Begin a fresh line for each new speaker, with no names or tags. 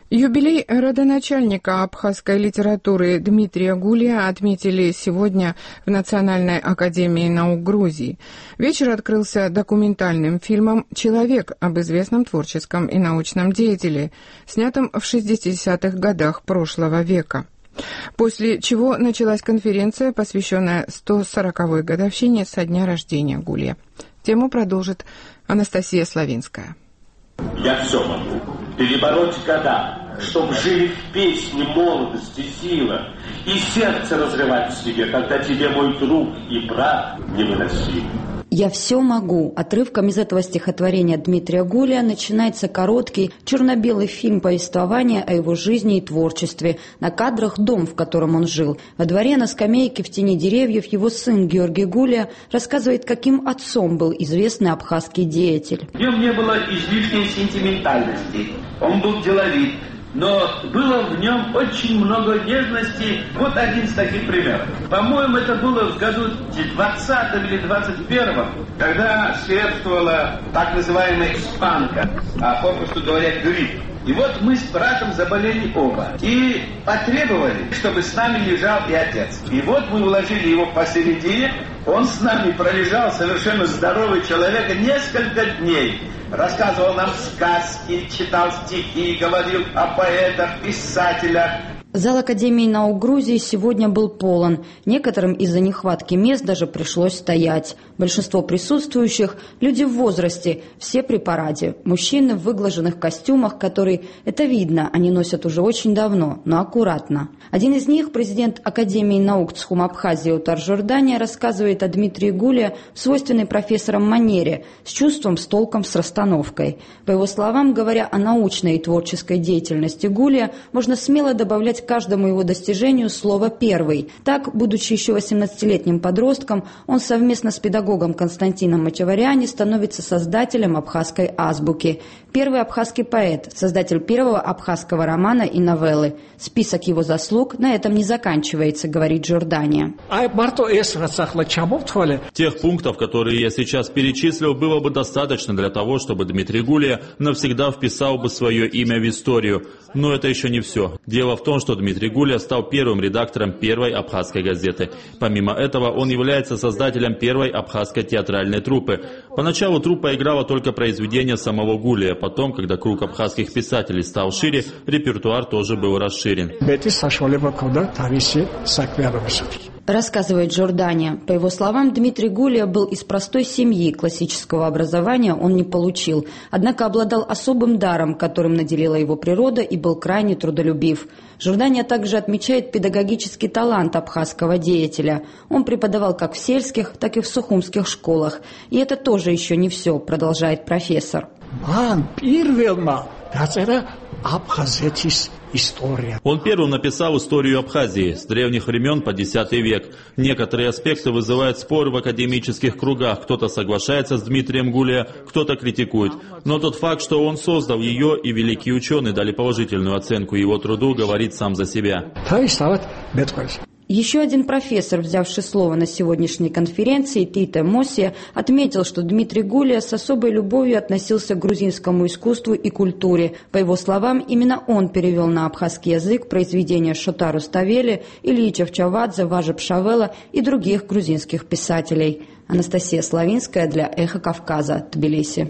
Юбилей родоначальника абхазской литературы Дмитрия Гулия отметили сегодня в Национальной академии наук Грузии. Вечер открылся документальным фильмом «Человек» об известном творческом и научном деятеле, снятом в 60-х годах прошлого века. После чего началась конференция, посвященная 140-й годовщине со дня рождения Гулия. Тему продолжит Анастасия Славинская.
Я все могу. Перебороть года, чтоб жили в песне молодости сила, и сердце разрывать в себе, когда тебе мой друг и брат невыносим.
«Я все могу». Отрывком из этого стихотворения Дмитрия Гулия начинается короткий черно-белый фильм повествования о его жизни и творчестве. На кадрах дом, в котором он жил. Во дворе на скамейке в тени деревьев его сын Георгий Гулия рассказывает, каким отцом был известный абхазский деятель.
В нем не было излишней сентиментальности. Он был деловит. Но было в нем очень много нежности. Вот один из таких примеров. По-моему, это было в году 20-м или 21-м, когда свирепствовала так называемая испанка, а попросту говоря, грипп. И вот мы с братом заболели оба. И потребовали, чтобы с нами лежал и отец. И вот мы уложили его посередине. Он с нами пролежал, совершенно здоровый человек, несколько дней. Рассказывал нам сказки, читал стихи, говорил о поэтах, писателях.
Зал Академии наук Грузии сегодня был полон. Некоторым из-за нехватки мест даже пришлось стоять. Большинство присутствующих – люди в возрасте, все при параде. Мужчины в выглаженных костюмах, которые, это видно, они носят уже очень давно, но аккуратно. Один из них, президент Академии наук Цхум-Абхазии Утар Жордания, рассказывает о Дмитрии Гулия в свойственной профессорам манере, с чувством, с толком, с расстановкой. По его словам, говоря о научной и творческой деятельности Гулия, можно смело добавлять к каждому его достижению слово «первый». Так, будучи еще 18-летним подростком, он совместно с педагогом Константином Мачаваряни становится создателем абхазской азбуки. Первый абхазский поэт, создатель первого абхазского романа и новеллы. Список его заслуг на этом не заканчивается, говорит Жордания.
Тех пунктов, которые я сейчас перечислил, было бы достаточно для того, чтобы Дмитрий Гулия навсегда вписал бы свое имя в историю. Но это еще не все. Дело в том, что Дмитрий Гулия стал первым редактором первой абхазской газеты. Помимо этого, он является создателем первой абхазской театральной труппы. Поначалу труппа играла только произведения самого Гулия. Потом, когда круг абхазских писателей стал шире, репертуар тоже был расширен.
Рассказывает Жордания. По его словам, Дмитрий Гулия был из простой семьи, классического образования он не получил, однако обладал особым даром, которым наделила его природа, и был крайне трудолюбив. Жордания также отмечает педагогический талант абхазского деятеля. Он преподавал как в сельских, так и в сухумских школах. И это тоже еще не все, продолжает профессор.
Он первым написал историю Абхазии с древних времен по X век. Некоторые аспекты вызывают споры в академических кругах. Кто-то соглашается с Дмитрием Гулия, кто-то критикует. Но тот факт, что он создал ее, и великие ученые дали положительную оценку его труду, говорит сам за себя.
Еще один профессор, взявший слово на сегодняшней конференции, Тите Мосия, отметил, что Дмитрий Гулия с особой любовью относился к грузинскому искусству и культуре. По его словам, именно он перевел на абхазский язык произведения Шота Руставели, Ильи Чавчавадзе, Важи Пшавела и других грузинских писателей. Анастасия Славинская для «Эхо Кавказа», Тбилиси.